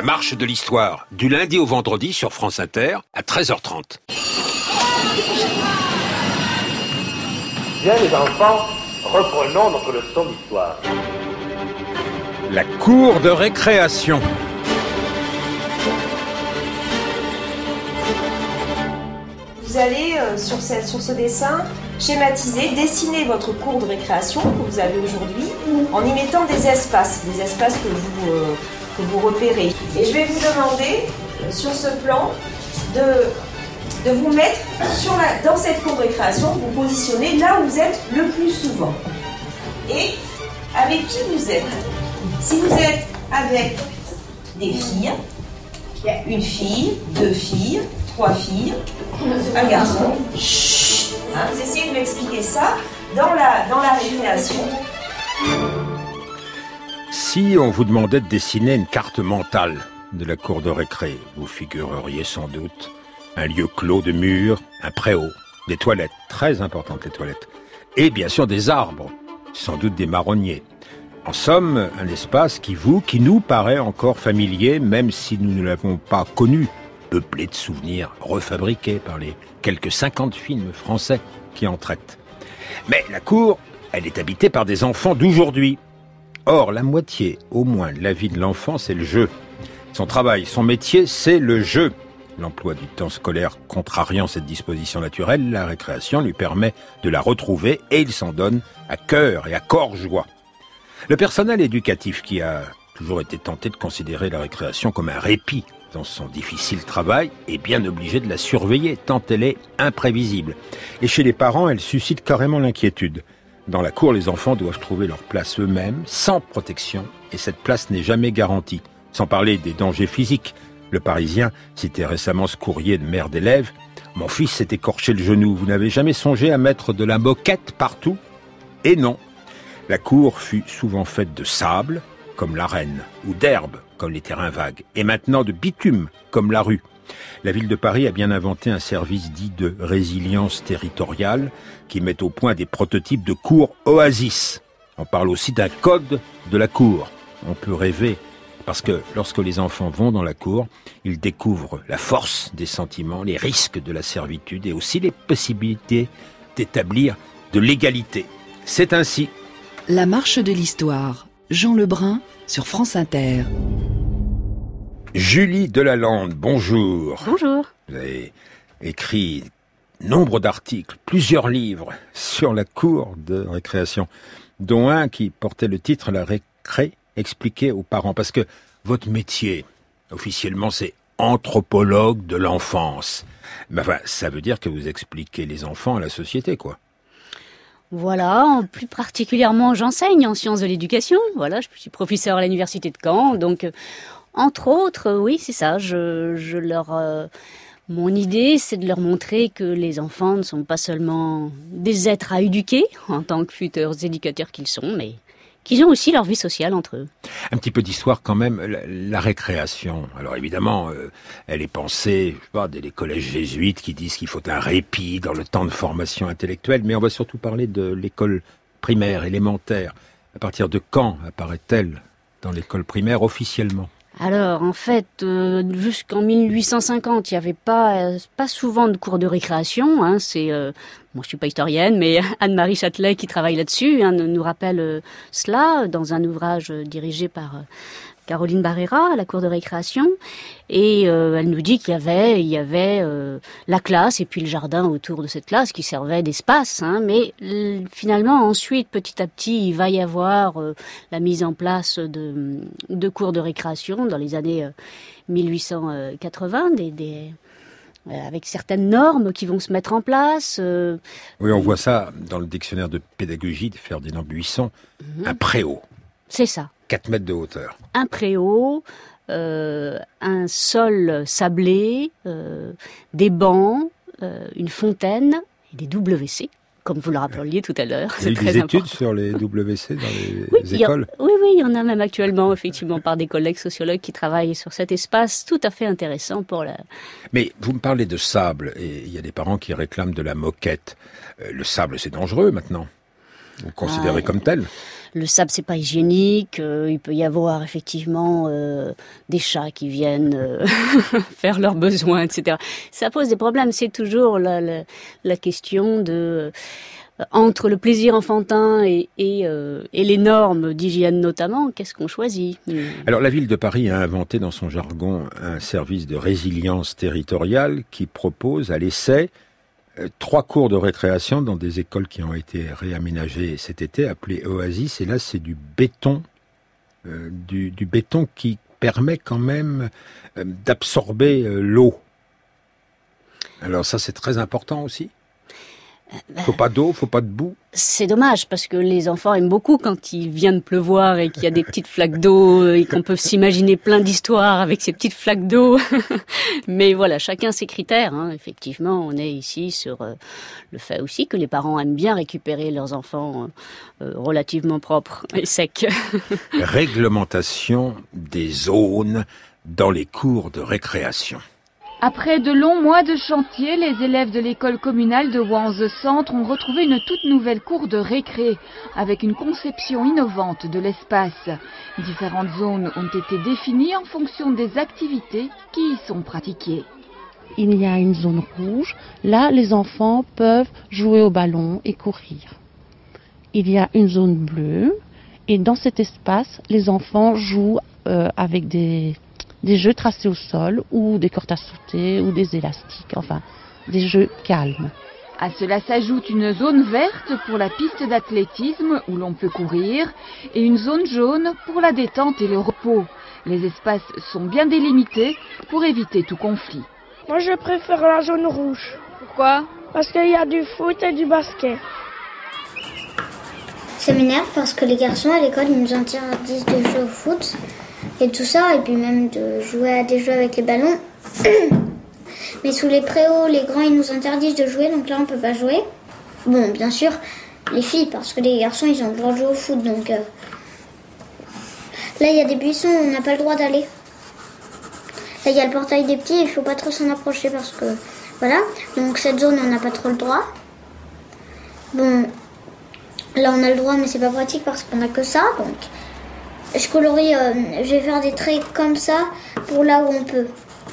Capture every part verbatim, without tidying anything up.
marche de l'histoire, du lundi au vendredi sur France Inter à treize heures trente. Bien les enfants, reprenons notre leçon d'histoire. La cour de récréation. Vous allez, euh, sur, ce, sur ce dessin, schématiser, dessiner votre cour de récréation que vous avez aujourd'hui en y mettant des espaces, des espaces que vous, euh, que vous repérez. Et je vais vous demander, euh, sur ce plan, de, de vous mettre sur la, dans cette cour de récréation, vous positionnez là où vous êtes le plus souvent. Et avec qui vous êtes. Si vous êtes avec des filles, une fille, deux filles, trois filles, un garçon. Chut, hein, vous essayez de m'expliquer ça dans la, dans la récréation. Si on vous demandait de dessiner une carte mentale de la cour de récré, vous figureriez sans doute un lieu clos de murs, un préau, des toilettes, très importantes les toilettes, et bien sûr des arbres, sans doute des marronniers. En somme, un espace qui vous, qui nous paraît encore familier, même si nous ne l'avons pas connu, peuplé de souvenirs refabriqués par les quelques cinquante films français qui en traitent. Mais la cour, elle est habitée par des enfants d'aujourd'hui. Or, la moitié, au moins, de la vie de l'enfant, c'est le jeu. Son travail, son métier, c'est le jeu. L'emploi du temps scolaire contrariant cette disposition naturelle, la récréation lui permet de la retrouver et il s'en donne à cœur et à corps joie. Le personnel éducatif qui a toujours été tenté de considérer la récréation comme un répit dans son difficile travail est bien obligé de la surveiller tant elle est imprévisible. Et chez les parents, elle suscite carrément l'inquiétude. Dans la cour, les enfants doivent trouver leur place eux-mêmes, sans protection, et cette place n'est jamais garantie. Sans parler des dangers physiques. Le Parisien citait récemment ce courrier de mère d'élève. « Mon fils s'est écorché le genou. Vous n'avez jamais songé à mettre de la moquette partout ?» Et non. La cour fut souvent faite de sable, comme l'arène, ou d'herbe, comme les terrains vagues, et maintenant de bitume, comme la rue. La ville de Paris a bien inventé un service dit de résilience territoriale qui met au point des prototypes de cours oasis. On parle aussi d'un code de la cour. On peut rêver, parce que lorsque les enfants vont dans la cour, ils découvrent la force des sentiments, les risques de la servitude et aussi les possibilités d'établir de l'égalité. C'est ainsi. La marche de l'histoire. Jean Lebrun sur France Inter. Julie Delalande, bonjour. Bonjour. Vous avez écrit nombre d'articles, plusieurs livres sur la cour de récréation, dont un qui portait le titre « La récré expliqué aux parents ». Parce que votre métier, officiellement, c'est anthropologue de l'enfance. Mais enfin, ça veut dire que vous expliquez les enfants à la société, quoi. Voilà, plus particulièrement, j'enseigne en sciences de l'éducation. Voilà, je suis professeur à l'université de Caen, donc... Entre autres, oui, c'est ça. Je, je leur, euh, mon idée, c'est de leur montrer que les enfants ne sont pas seulement des êtres à éduquer, en tant que futurs éducateurs qu'ils sont, mais qu'ils ont aussi leur vie sociale entre eux. Un petit peu d'histoire quand même, la, la récréation. Alors évidemment, euh, elle est pensée, je sais pas, dès les collèges jésuites qui disent qu'il faut un répit dans le temps de formation intellectuelle, mais on va surtout parler de l'école primaire, élémentaire. À partir de quand apparaît-elle dans l'école primaire officiellement ? Alors, en fait, euh, jusqu'en mille huit cent cinquante, il n'y avait pas euh, pas souvent de cours de récréation. Hein, c'est, euh, moi, je suis pas historienne, mais Anne-Marie Châtelet, qui travaille là-dessus, hein, nous rappelle euh, cela dans un ouvrage euh, dirigé par euh, Caroline Barrera, à la cour de récréation. Et euh, elle nous dit qu'il y avait, il y avait euh, la classe et puis le jardin autour de cette classe qui servait d'espace. Hein, mais l- finalement, ensuite, petit à petit, il va y avoir euh, la mise en place de, de cours de récréation dans les années euh, mille huit cent quatre-vingts, des, des, euh, avec certaines normes qui vont se mettre en place. Euh, oui, on voit ça dans le dictionnaire de pédagogie de Ferdinand Buisson, mm-hmm. Un préau. C'est ça. quatre mètres de hauteur. Un préau, euh, un sol sablé, euh, des bancs, euh, une fontaine et des W C, comme vous le rappeliez tout à l'heure. Il y a eu très des important. études sur les W C dans les oui, écoles a, Oui, oui, il y en a même actuellement, effectivement, par des collègues sociologues qui travaillent sur cet espace tout à fait intéressant pour la... Mais vous me parlez de sable, et il y a des parents qui réclament de la moquette. Euh, le sable, c'est dangereux maintenant. Vous le considérez ah, comme tel ? le sable c'est pas hygiénique, euh, il peut y avoir effectivement euh, des chats qui viennent euh, faire leurs besoins, et cetera. Ça pose des problèmes. C'est toujours la, la, la question de euh, entre le plaisir enfantin et, et, euh, et les normes d'hygiène notamment, qu'est-ce qu'on choisit? Alors la ville de Paris a inventé dans son jargon un service de résilience territoriale qui propose à l'essai euh, trois cours de récréation dans des écoles qui ont été réaménagées cet été, appelées Oasis. Et là, c'est du béton, euh, du, du béton qui permet quand même euh, d'absorber euh, l'eau. Alors ça, c'est très important aussi. Faut pas d'eau, faut pas de boue. C'est dommage parce que les enfants aiment beaucoup quand il vient de pleuvoir et qu'il y a des petites flaques d'eau et qu'on peut s'imaginer plein d'histoires avec ces petites flaques d'eau. Mais voilà, chacun ses critères. Hein. Effectivement, on est ici sur euh, le fait aussi que les parents aiment bien récupérer leurs enfants euh, relativement propres et secs. Réglementation des zones dans les cours de récréation. Après de longs mois de chantier, les élèves de l'école communale de Wanze-Centre ont retrouvé une toute nouvelle cour de récré, avec une conception innovante de l'espace. Différentes zones ont été définies en fonction des activités qui y sont pratiquées. Il y a une zone rouge, là les enfants peuvent jouer au ballon et courir. Il y a une zone bleue, et dans cet espace, les enfants jouent euh, avec des... des jeux tracés au sol, ou des cordes à sauter, ou des élastiques, enfin, des jeux calmes. À cela s'ajoute une zone verte pour la piste d'athlétisme où l'on peut courir, et une zone jaune pour la détente et le repos. Les espaces sont bien délimités pour éviter tout conflit. Moi je préfère la zone rouge. Pourquoi ? Parce qu'il y a du foot et du basket. Ça m'énerve parce que les garçons à l'école ils nous interdisent de jouer au foot. Et tout ça, et puis même de jouer à des jeux avec les ballons. Mais sous les préaux, les grands, ils nous interdisent de jouer, donc là, on peut pas jouer. Bon, bien sûr, les filles, parce que les garçons, ils ont le droit de jouer au foot, donc... Euh... Là, il y a des buissons, on n'a pas le droit d'aller. Là, il y a le portail des petits, il faut pas trop s'en approcher, parce que... Voilà, donc cette zone, on n'a pas trop le droit. Bon, là, on a le droit, mais c'est pas pratique, parce qu'on a que ça, donc... Je colorie, euh, je vais faire des traits comme ça pour là où on peut.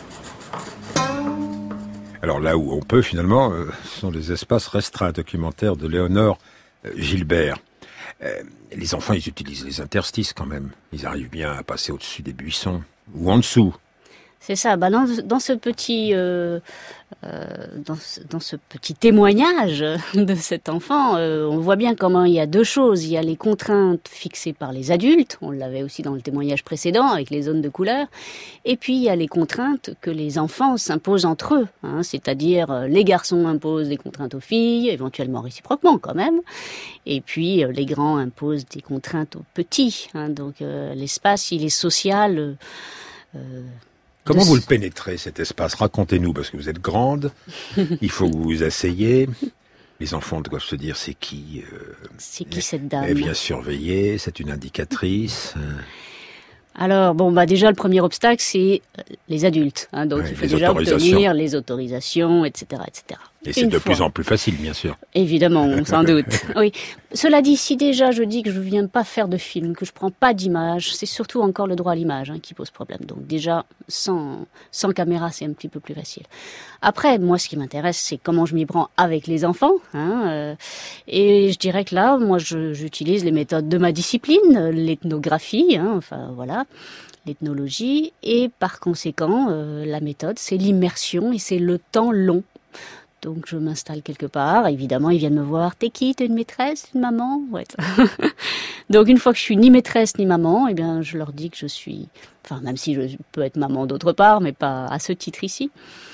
Alors là où on peut finalement, euh, ce sont les espaces restreints documentaires de Léonore euh, Gilbert. Euh, les enfants, ils utilisent les interstices quand même. Ils arrivent bien à passer au-dessus des buissons ou en dessous. C'est ça. Bah dans, dans ce petit, euh, euh, dans, ce, dans ce petit témoignage de cet enfant, euh, on voit bien comment il y a deux choses. Il y a les contraintes fixées par les adultes. On l'avait aussi dans le témoignage précédent avec les zones de couleur. Et puis il y a les contraintes que les enfants s'imposent entre eux. Hein, c'est-à-dire euh, les garçons imposent des contraintes aux filles, éventuellement réciproquement quand même. Et puis euh, les grands imposent des contraintes aux petits. Hein, donc euh, l'espace, il est social. Euh, euh, Comment vous le pénétrez, cet espace ? Racontez-nous, parce que vous êtes grande, il faut que vous vous asseyez. Les enfants doivent se dire, c'est qui euh, C'est qui cette dame ? Elle vient surveiller, c'est une indicatrice. Alors, bon, bah déjà, le premier obstacle, c'est les adultes. Hein, donc, ouais, il faut déjà obtenir les autorisations, et cetera, et cetera. Et c'est Une de fois. plus en plus facile, bien sûr. Évidemment, sans doute. Oui. Cela dit, si déjà je dis que je ne viens pas faire de film, que je ne prends pas d'image, c'est surtout encore le droit à l'image hein, qui pose problème. Donc déjà, sans, sans caméra, c'est un petit peu plus facile. Après, moi, ce qui m'intéresse, c'est comment je m'y prends avec les enfants. Hein, euh, et je dirais que là, moi, je, j'utilise les méthodes de ma discipline, l'ethnographie, hein, enfin voilà, l'ethnologie. Et par conséquent, euh, la méthode, c'est l'immersion et c'est le temps long. Donc je m'installe quelque part, évidemment ils viennent me voir, t'es qui, t'es une maîtresse, une maman ouais. Donc une fois que je suis ni maîtresse ni maman, eh bien je leur dis que je suis, enfin même si je peux être maman d'autre part, mais pas à ce titre ici,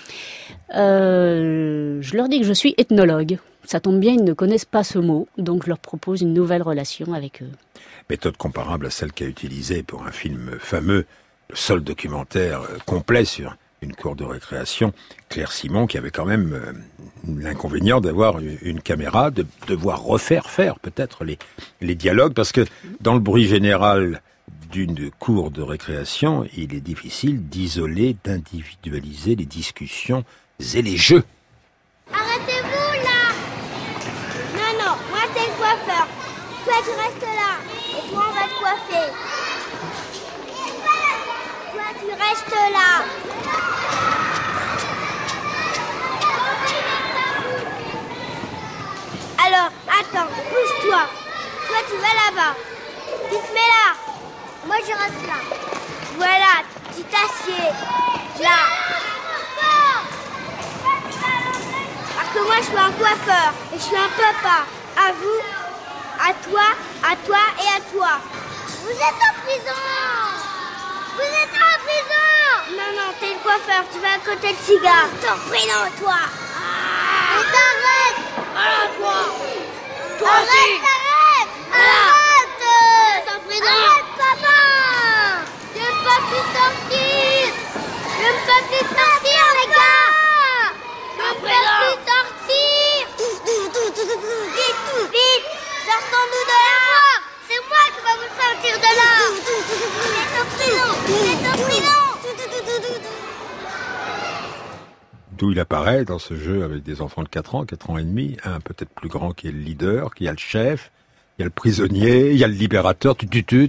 euh, je leur dis que je suis ethnologue. Ça tombe bien, ils ne connaissent pas ce mot, donc je leur propose une nouvelle relation avec eux. Méthode comparable à celle qu'a utilisée pour un film fameux, le seul documentaire complet sur une cour de récréation, Claire Simon, qui avait quand même euh, l'inconvénient d'avoir une caméra, de devoir refaire faire peut-être les, les dialogues, parce que dans le bruit général d'une cour de récréation, il est difficile d'isoler, d'individualiser les discussions et les jeux. Arrêtez-vous là! Non, non, moi c'est le coiffeur. Toi tu restes là. Et coiffer. Toi, tu restes là. Alors, attends, pousse-toi. Toi, tu vas là-bas. Tu te mets là. Moi, je reste là. Voilà, tu t'assieds. Là. Parce que moi, je suis un coiffeur et je suis un papa. À vous, à toi, à toi et à toi. Vous êtes en prison. Vous êtes en prison. Non, non, t'es le coiffeur. Tu vas à côté de cigare. T'es en prison, toi. Ah. Et t'arrêtes. Alors, toi. Toi Arrête, aussi. arrête. Arrête. T'es en prison. Arrête, papa. Je ne peux plus sortir. Je ne peux plus sortir, les gars. Je ne peux plus sortir. Vite, vite. Sortons-nous de là. C'est moi qui vais vous sortir de là. Vous êtes en prison. Vous êtes en prison. D'où il apparaît dans ce jeu avec des enfants de quatre ans, quatre ans et demi, un peut-être plus grand qui est le leader, qui a le chef, il y a le prisonnier, il y a le libérateur, tu tu tu.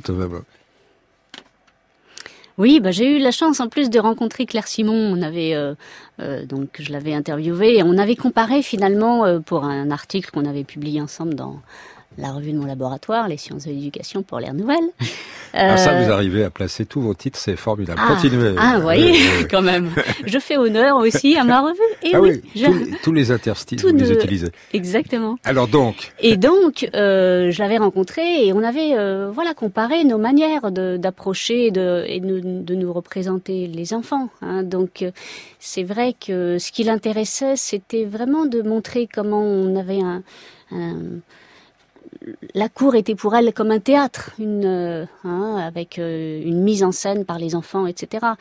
Oui, bah, j'ai eu la chance en plus de rencontrer Claire Simon. On avait euh, euh, donc je l'avais interviewée et on avait comparé finalement euh, pour un article qu'on avait publié ensemble dans la revue de mon laboratoire, les sciences de l'éducation pour l'ère nouvelle. Euh... Ah ça, vous arrivez à placer tous vos titres, c'est formidable. Ah, continuez. Ah, vous voyez, oui, oui. Quand même. Je fais honneur aussi à ma revue. Et ah oui, oui, je... tous, tous les interstices, vous ne... les utilisez. Exactement. Alors donc. Et donc, euh, je l'avais rencontré et on avait, euh, voilà, comparé nos manières de, d'approcher de, et de, de nous représenter les enfants. Hein. Donc, c'est vrai que ce qui l'intéressait, c'était vraiment de montrer comment on avait un, un la cour était pour elle comme un théâtre, une, euh, hein, avec euh, une mise en scène par les enfants, et cetera.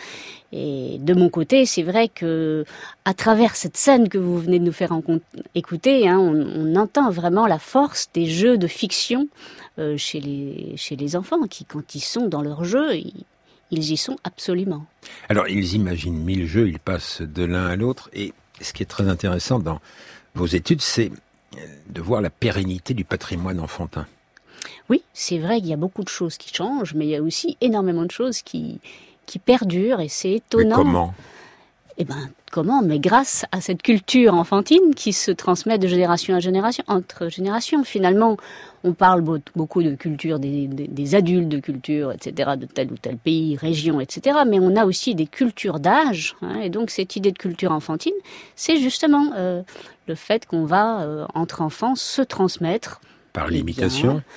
Et de mon côté, c'est vrai que à travers cette scène que vous venez de nous faire écouter, hein, on, on entend vraiment la force des jeux de fiction euh, chez les chez les enfants, qui quand ils sont dans leur jeu, ils, ils y sont absolument. Alors ils imaginent mille jeux, ils passent de l'un à l'autre, et ce qui est très intéressant dans vos études, c'est de voir la pérennité du patrimoine enfantin. Oui, c'est vrai qu'il y a beaucoup de choses qui changent, mais il y a aussi énormément de choses qui, qui perdurent, et c'est étonnant. Mais comment ? Eh ben, comment ? Mais grâce à cette culture enfantine qui se transmet de génération à génération, entre générations. Finalement, on parle beaucoup de culture des, des, des adultes, de culture, et cetera, de tel ou tel pays, région, et cetera. Mais on a aussi des cultures d'âge, hein, et donc cette idée de culture enfantine, c'est justement euh, le fait qu'on va, euh, entre enfants, se transmettre. Par l'imitation ? Bien,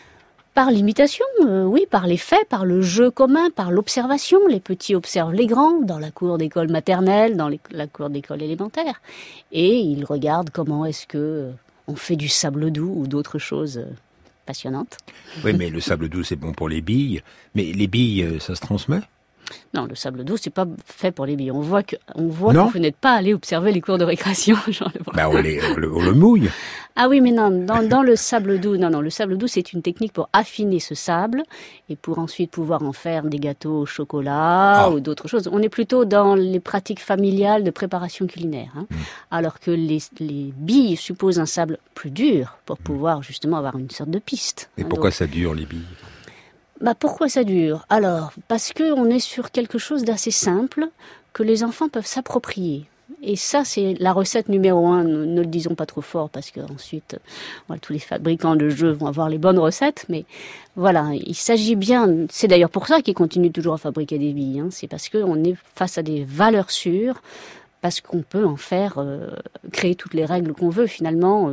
par l'imitation, euh, oui, par les faits, par le jeu commun, par l'observation. Les petits observent les grands dans la cour d'école maternelle, dans les, la cour d'école élémentaire. Et ils regardent comment est-ce que euh, on fait du sable doux ou d'autres choses euh, passionnantes. Oui, mais le sable doux, c'est bon pour les billes. Mais les billes, ça se transmet ? Non, le sable doux, c'est pas fait pour les billes. On voit que, on voit que vous n'êtes pas allé observer les cours de récréation, Jean Lebrun. Bah, on, les, on, le, on le mouille. Ah oui, mais non, dans, dans le sable doux, non, non, le sable doux, c'est une technique pour affiner ce sable et pour ensuite pouvoir en faire des gâteaux au chocolat ah. ou d'autres choses. On est plutôt dans les pratiques familiales de préparation culinaire, hein, mmh. alors que les, les billes supposent un sable plus dur pour pouvoir justement avoir une sorte de piste. Et hein, pourquoi donc, ça dure, les billes ? Bah pourquoi ça dure ? Alors, parce qu'on est sur quelque chose d'assez simple que les enfants peuvent s'approprier. Et ça, c'est la recette numéro un. Ne, ne le disons pas trop fort parce qu'ensuite, voilà, tous les fabricants de jeux vont avoir les bonnes recettes. Mais voilà, il s'agit bien... C'est d'ailleurs pour ça qu'ils continuent toujours à fabriquer des billes. Hein, c'est parce qu'on est face à des valeurs sûres, parce qu'on peut en faire, euh, créer toutes les règles qu'on veut finalement, euh,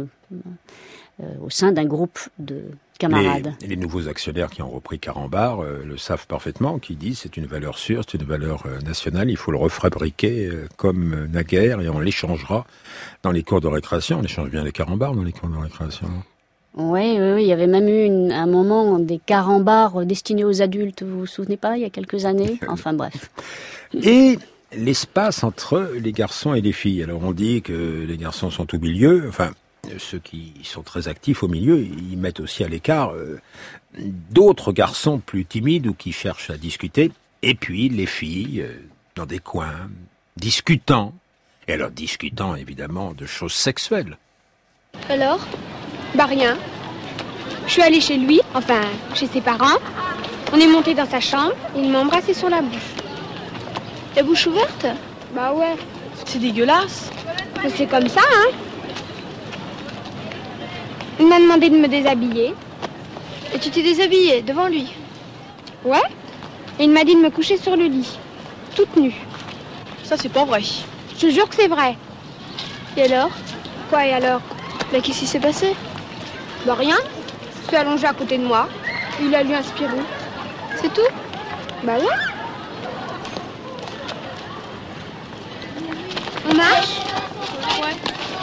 euh, au sein d'un groupe de... camarades. Les, les nouveaux actionnaires qui ont repris Carambar euh, le savent parfaitement, qui disent c'est une valeur sûre, c'est une valeur euh, nationale, il faut le refabriquer euh, comme euh, naguère et on l'échangera dans les cours de récréation. On échange bien les Carambars dans les cours de récréation. Oui, oui, oui, il y avait même eu une, un moment des carambars destinés aux adultes, vous vous souvenez pas, il y a quelques années ? Enfin bref. Et l'espace entre les garçons et les filles. Alors on dit que les garçons sont au milieu, enfin... Ceux qui sont très actifs au milieu, ils mettent aussi à l'écart euh, d'autres garçons plus timides ou qui cherchent à discuter. Et puis les filles, euh, dans des coins, discutant. Et alors discutant évidemment de choses sexuelles. Alors ? Bah rien. Je suis allée chez lui, enfin, chez ses parents. On est monté dans sa chambre, il m'a embrassé sur la bouche. La bouche ouverte? Bah ouais. C'est dégueulasse. Mais c'est comme ça, hein. Il m'a demandé de me déshabiller. Et tu t'es déshabillée devant lui? Ouais. Et il m'a dit de me coucher sur le lit, toute nue. Ça, c'est pas vrai. Je te jure que c'est vrai. Et alors? Quoi, et alors? Bah, qu'est-ce qui s'est passé? Bah, rien. Il s'est allongé à côté de moi. Il a lu un Spirou. C'est tout? Bah ouais. On marche? Ouais.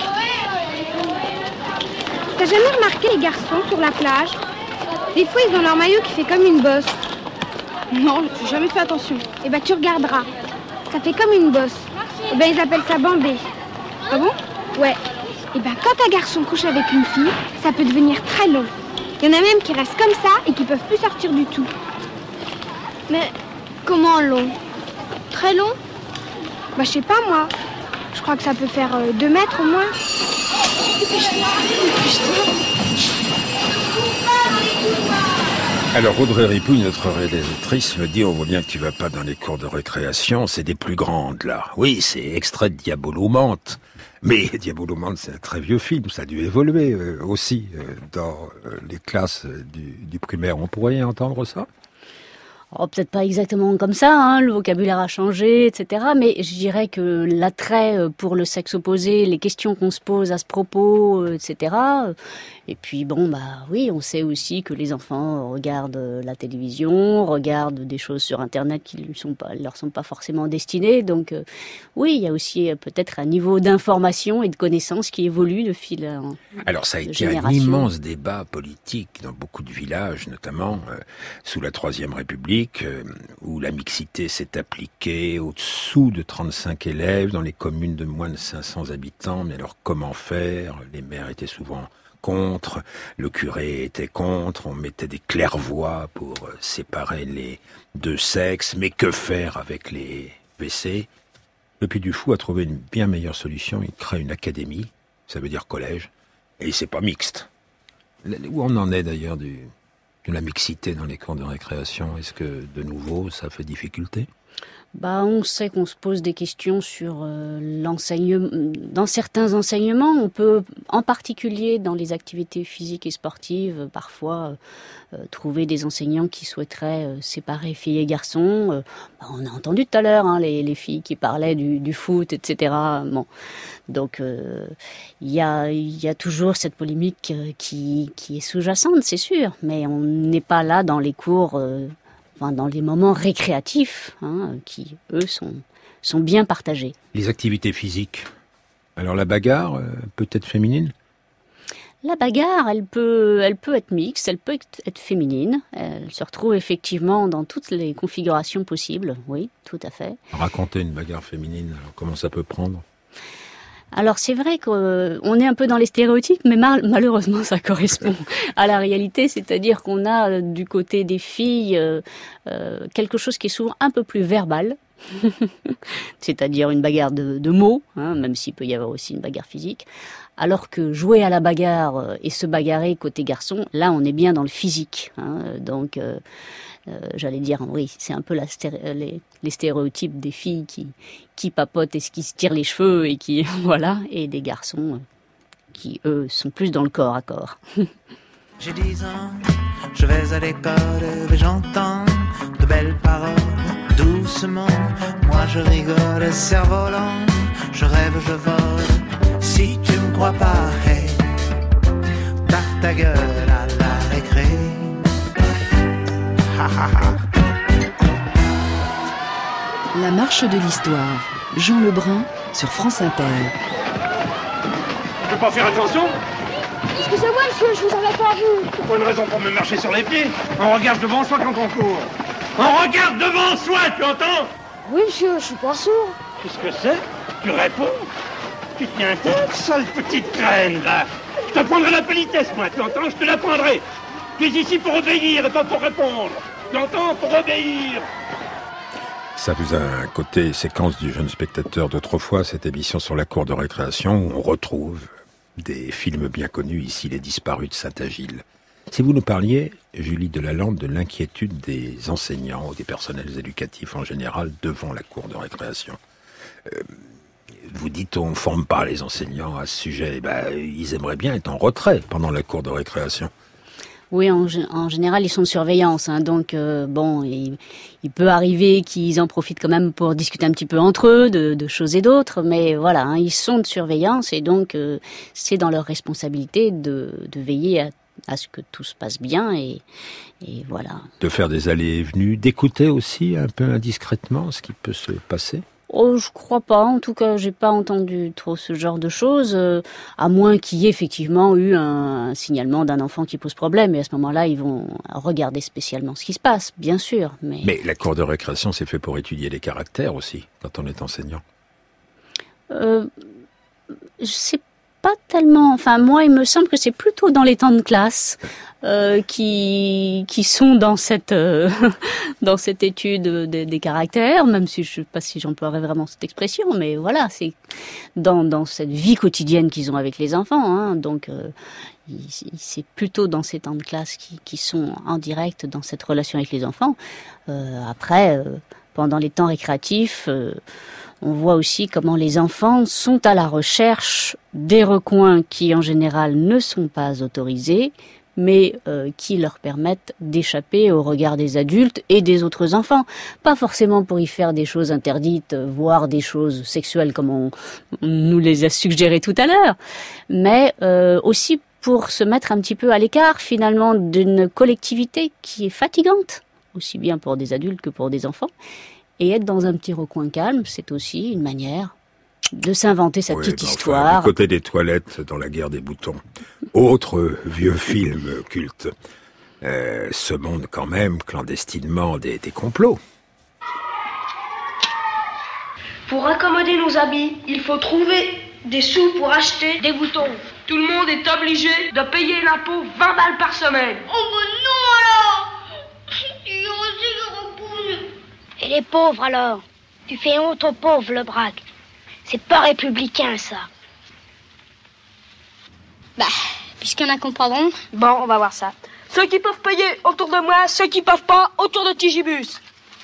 T'as jamais remarqué les garçons sur la plage? Des fois, ils ont leur maillot qui fait comme une bosse. Non, j'ai jamais fait attention. Eh ben, tu regarderas. Ça fait comme une bosse. Eh ben, ils appellent ça bambé. Ah bon? Ouais. Eh ben, quand un garçon couche avec une fille, ça peut devenir très long. Il y en a même qui restent comme ça et qui peuvent plus sortir du tout. Mais comment long? Très long? Bah, je sais pas, moi. Je crois que ça peut faire euh, deux mètres au moins. Alors Audrey Ripouille, notre réalisatrice, me dit, on voit bien que tu vas pas dans les cours de récréation, c'est des plus grandes là. Oui, c'est extrait de Diabolomante. Mais Diabolomante, c'est un très vieux film, ça a dû évoluer euh, aussi euh, dans euh, les classes euh, du, du primaire. On pourrait entendre ça? Oh, peut-être pas exactement comme ça, hein, le vocabulaire a changé, et cetera. Mais je dirais que l'attrait pour le sexe opposé, les questions qu'on se pose à ce propos, et cetera. Et puis bon, bah oui, on sait aussi que les enfants regardent la télévision, regardent des choses sur Internet qui ne sont pas, leur sont pas forcément destinées. Donc euh, oui, il y a aussi euh, peut-être un niveau d'information et de connaissance qui évolue de fil en Alors ça a été un immense débat politique dans beaucoup de villages, notamment euh, sous la Troisième République, où la mixité s'est appliquée au-dessous de trente-cinq élèves dans les communes de moins de cinq cents habitants. Mais alors comment faire? Les maires étaient souvent contre, le curé était contre, on mettait des clairvoies pour séparer les deux sexes. Mais que faire avec les W C? Le Puy du Fou a trouvé une bien meilleure solution. Il crée une académie, ça veut dire collège, et c'est pas mixte. Où on en est d'ailleurs du... de la mixité dans les cours de récréation? Est-ce que, de nouveau, ça fait difficulté? Bah, on sait qu'on se pose des questions sur euh, l'enseignement. Dans certains enseignements, on peut, en particulier dans les activités physiques et sportives, euh, parfois euh, trouver des enseignants qui souhaiteraient euh, séparer filles et garçons. Euh, bah, on a entendu tout à l'heure hein, les, les filles qui parlaient du, du foot, et cetera. Bon. Donc, il euh, y, a, y a toujours cette polémique euh, qui, qui est sous-jacente, c'est sûr. Mais on n'est pas là dans les cours... Euh, Enfin, dans les moments récréatifs, hein, qui, eux, sont, sont bien partagés. Les activités physiques. Alors la bagarre, euh, peut être féminine? La bagarre, elle peut, elle peut être mixte, elle peut être féminine. Elle se retrouve effectivement dans toutes les configurations possibles, oui, tout à fait. Raconter une bagarre féminine, alors comment ça peut prendre? Alors c'est vrai qu'on est un peu dans les stéréotypes, mais mal, malheureusement ça correspond à la réalité, c'est-à-dire qu'on a du côté des filles euh, euh, quelque chose qui est souvent un peu plus verbal, c'est-à-dire une bagarre de, de mots, hein, même s'il peut y avoir aussi une bagarre physique, alors que jouer à la bagarre et se bagarrer côté garçon, là on est bien dans le physique, hein, donc... Euh, Euh, j'allais dire, oui, c'est un peu la stér- les, les stéréotypes des filles qui, qui papotent et qui se tirent les cheveux et qui, voilà, et des garçons qui, eux, sont plus dans le corps à corps. J'ai dix ans, je vais à l'école et j'entends de belles paroles, doucement, moi je rigole, cerf-volant, je rêve, je vole, si tu me crois pas, hey, tape ta gueule à la récré. La marche de l'histoire. Jean Lebrun sur France Inter. Je peux pas faire attention? Excusez-moi, monsieur, je vous en ai pas vu. C'est pas une raison pour me marcher sur les pieds. On regarde devant soi quand on court. On regarde devant soi, tu entends? Oui, monsieur, je suis pas sourd. Qu'est-ce que c'est? Tu réponds? Tu tiens tête, sale petite crème, là. Je t'apprendrai la politesse, moi, tu entends? Je te l'apprendrai. Tu es ici pour obéir et pas pour répondre. Tu entends? Pour obéir. Ça vous a un côté séquence du jeune spectateur d'autrefois, cette émission sur la cour de récréation, où on retrouve des films bien connus, ici Les Disparus de Saint-Agile. Si vous nous parliez, Julie Delalande, de l'inquiétude des enseignants ou des personnels éducatifs en général devant la cour de récréation. Euh, vous dites on ne forme pas les enseignants à ce sujet. Ben, ils aimeraient bien être en retrait pendant la cour de récréation. Oui, en, en général, ils sont de surveillance. Hein, donc, euh, bon, il, il peut arriver qu'ils en profitent quand même pour discuter un petit peu entre eux de, de choses et d'autres. Mais voilà, hein, ils sont de surveillance et donc euh, c'est dans leur responsabilité de, de veiller à, à ce que tout se passe bien et, et voilà. De faire des allées et venues, d'écouter aussi un peu indiscrètement ce qui peut se passer. Oh, je crois pas. En tout cas, j'ai pas entendu trop ce genre de choses, euh, à moins qu'il y ait effectivement eu un, un signalement d'un enfant qui pose problème. Et à ce moment-là, ils vont regarder spécialement ce qui se passe, bien sûr. Mais, mais la cour de récréation, c'est fait pour étudier les caractères aussi, quand on est enseignant. Euh, je sais pas tellement. Enfin, moi, il me semble que c'est plutôt dans les temps de classe euh, qui qui sont dans cette euh, dans cette étude des, des caractères. Même si je sais pas si j'emploierais vraiment cette expression, mais voilà, c'est dans dans cette vie quotidienne qu'ils ont avec les enfants. Hein, donc, euh, c'est plutôt dans ces temps de classe qui qui sont en direct dans cette relation avec les enfants. Euh, après, euh, pendant les temps récréatifs. Euh, On voit aussi comment les enfants sont à la recherche des recoins qui, en général, ne sont pas autorisés, mais euh, qui leur permettent d'échapper au regard des adultes et des autres enfants. Pas forcément pour y faire des choses interdites, voire des choses sexuelles comme on, on nous les a suggérées tout à l'heure, mais euh, aussi pour se mettre un petit peu à l'écart, finalement, d'une collectivité qui est fatigante, aussi bien pour des adultes que pour des enfants. Et être dans un petit recoin calme, c'est aussi une manière de s'inventer sa oui, petite enfin, histoire. Du côté des toilettes dans La Guerre des boutons. Autre vieux film culte. Euh, ce monde quand même clandestinement des, des complots. Pour accommoder nos habits, il faut trouver des sous pour acheter des boutons. Tout le monde est obligé de payer l'impôt vingt balles par semaine. Oh ben non alors! Il y a aussi le repousse. Et les pauvres alors? Tu fais honte aux pauvres, le braque. C'est pas républicain, ça. Bah, puisqu'il y en a qui n'ont pas vendre. Bon, on va voir ça. Ceux qui peuvent payer autour de moi, ceux qui peuvent pas autour de Tigibus.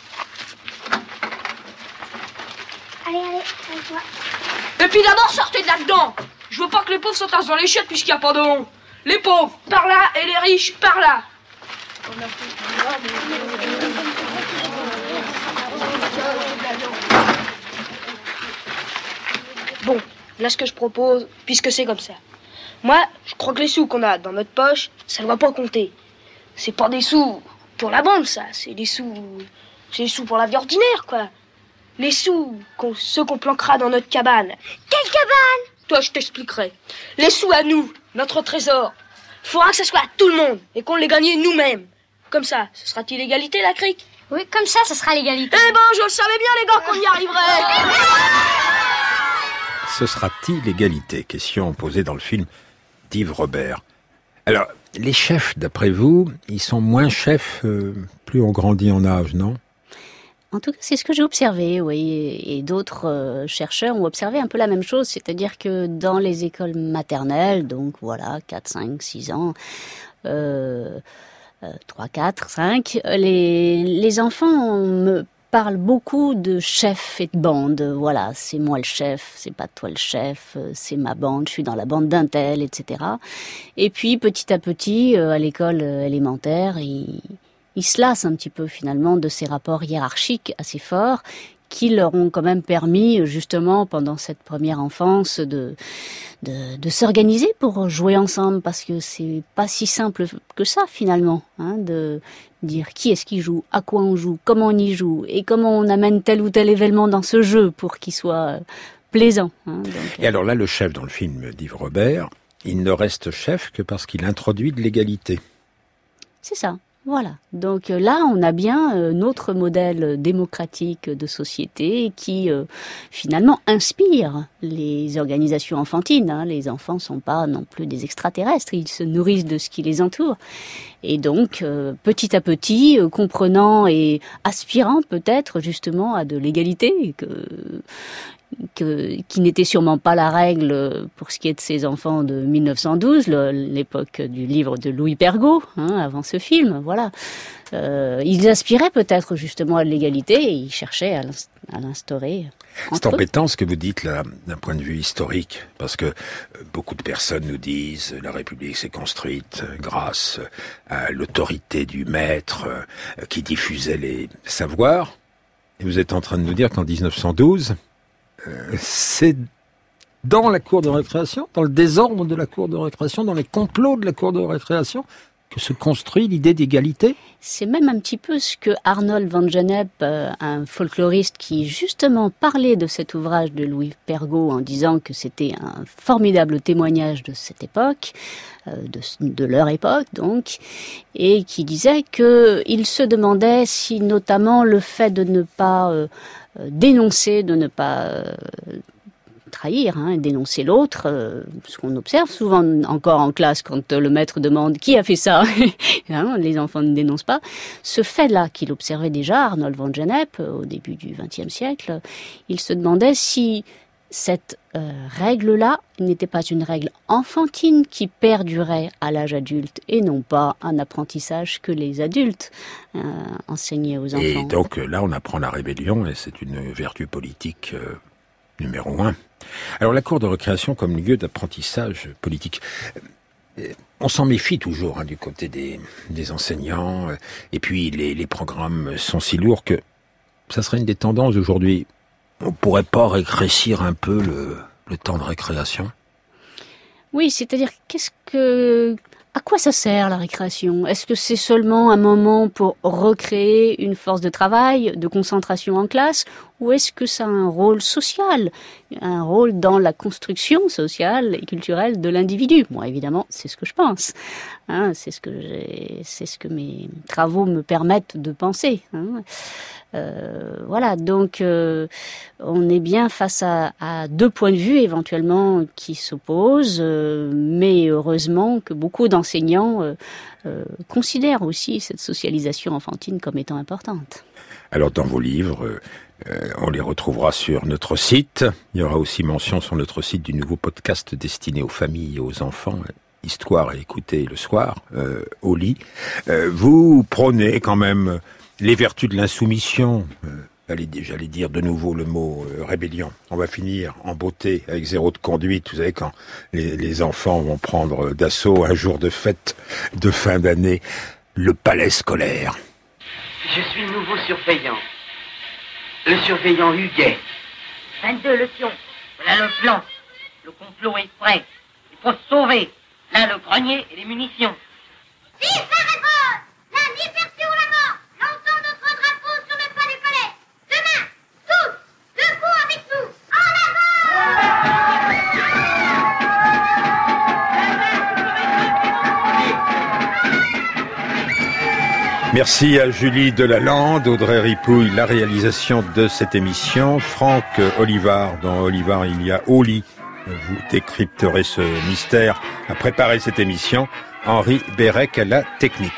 Allez, allez, allez, toi. Et puis d'abord, sortez de là-dedans. Je veux pas que les pauvres s'entassent dans les chiottes puisqu'il n'y a pas de honte. Les pauvres, par là, et les riches, par là. Bon, là ce que je propose, puisque c'est comme ça. Moi, je crois que les sous qu'on a dans notre poche, ça ne va pas compter. C'est pas des sous pour la bande, ça. C'est des sous... C'est des sous pour la vie ordinaire, quoi. Les sous, qu'on, ceux qu'on planquera dans notre cabane. Quelle cabane? Toi, je t'expliquerai. Les sous à nous, notre trésor. Il faudra que ça soit à tout le monde et qu'on les gagne nous-mêmes. Comme ça, ce sera-t-il l'égalité, la crique? Oui, comme ça, ce sera l'égalité. Eh ben, je le savais bien, les gars, qu'on y arriverait. Ce sera-t-il l'égalité? Question posée dans le film d'Yves Robert. Alors, les chefs, d'après vous, ils sont moins chefs euh, plus on grandit en âge, non? En tout cas, c'est ce que j'ai observé, oui. Et d'autres euh, chercheurs ont observé un peu la même chose, c'est-à-dire que dans les écoles maternelles, donc voilà, quatre, cinq, six ans, euh, euh, trois, quatre, cinq, les, les enfants me parlent beaucoup de chef et de bande. Voilà, c'est moi le chef, c'est pas toi le chef, c'est ma bande, je suis dans la bande d'un tel, et cetera. Et puis, petit à petit, euh, à l'école élémentaire, ils... Ils se lassent un petit peu finalement de ces rapports hiérarchiques assez forts qui leur ont quand même permis justement pendant cette première enfance de de, de s'organiser pour jouer ensemble, parce que c'est pas si simple que ça finalement, hein, de dire qui est-ce qui joue, à quoi on joue, comment on y joue et comment on amène tel ou tel événement dans ce jeu pour qu'il soit plaisant. Hein, donc, et alors là, le chef dans le film d'Yves Robert, il ne reste chef que parce qu'il introduit de l'égalité. C'est ça. Voilà. Donc là, on a bien euh, notre modèle démocratique de société qui euh, finalement inspire les organisations enfantines. Hein. Les enfants sont pas non plus des extraterrestres, ils se nourrissent de ce qui les entoure. Et donc, euh, petit à petit, euh, comprenant et aspirant peut-être justement à de l'égalité, que, que, qui n'était sûrement pas la règle pour ce qui est de ces enfants de mille neuf cent douze, le, l'époque du livre de Louis Pergaud, hein, avant ce film, voilà. Euh, ils aspiraient peut-être justement à l'égalité et ils cherchaient à, l'inst- à l'instaurer. C'est embêtant ce que vous dites là, d'un point de vue historique, parce que beaucoup de personnes nous disent la République s'est construite grâce à l'autorité du maître qui diffusait les savoirs. Et vous êtes en train de nous dire qu'en dix-neuf cent douze, euh, c'est dans la cour de récréation, dans le désordre de la cour de récréation, dans les complots de la cour de récréation, que se construit l'idée d'égalité? C'est même un petit peu ce que Arnold van Gennep, euh, un folkloriste qui justement parlait de cet ouvrage de Louis Pergaud en disant que c'était un formidable témoignage de cette époque, euh, de, de leur époque donc, et qui disait que il se demandait si notamment le fait de ne pas euh, dénoncer, de ne pas euh, trahir, hein, dénoncer l'autre, euh, ce qu'on observe souvent encore en classe quand euh, le maître demande qui a fait ça, hein, les enfants ne dénoncent pas. Ce fait-là qu'il observait déjà, Arnold van Gennep, euh, au début du vingtième siècle, il se demandait si cette euh, règle-là n'était pas une règle enfantine qui perdurait à l'âge adulte et non pas un apprentissage que les adultes euh, enseignaient aux enfants. Et donc là, on apprend la rébellion et c'est une vertu politique euh, numéro un. Alors la cour de récréation comme lieu d'apprentissage politique, on s'en méfie toujours hein, du côté des, des enseignants, et puis les, les programmes sont si lourds que ça serait une des tendances aujourd'hui. On pourrait pas rétrécir un peu le, le temps de récréation? Oui, c'est-à-dire qu'est-ce que... À quoi ça sert la récréation? Est-ce que c'est seulement un moment pour recréer une force de travail, de concentration en classe, ou est-ce que ça a un rôle social, un rôle dans la construction sociale et culturelle de l'individu? Moi, évidemment, c'est ce que je pense. Hein, c'est ce que j'ai, c'est ce que mes travaux me permettent de penser. Hein. Euh, voilà, donc euh, on est bien face à, à deux points de vue éventuellement qui s'opposent, euh, mais heureusement que beaucoup d'enseignants euh, euh, considèrent aussi cette socialisation enfantine comme étant importante. Alors dans vos livres, euh, on les retrouvera sur notre site. Il y aura aussi mention sur notre site du nouveau podcast destiné aux familles et aux enfants, Histoire à écouter le soir, euh, au lit. Euh, vous prônez quand même les vertus de l'insoumission. Euh, allez, j'allais dire de nouveau le mot euh, rébellion. On va finir en beauté avec zéro de conduite. Vous savez, quand les, les enfants vont prendre d'assaut un jour de fête de fin d'année, le palais scolaire. Je suis le nouveau surveillant. Le surveillant Huguet. vingt-deux, le pion. Voilà le plan. Le complot est prêt. Il faut se sauver. Là, le grenier et les munitions. Vive la révolte! La liberté ou la mort! Lançons notre drapeau sur le pas du palais. Demain, tous, debout avec nous. En avant! Merci à Julie Delalande, Audrey Ripouille, la réalisation de cette émission. Franck Olivard, dans Olivard il y a au lit. Vous décrypterez ce mystère. À préparer cette émission, Henri Bérec à la technique.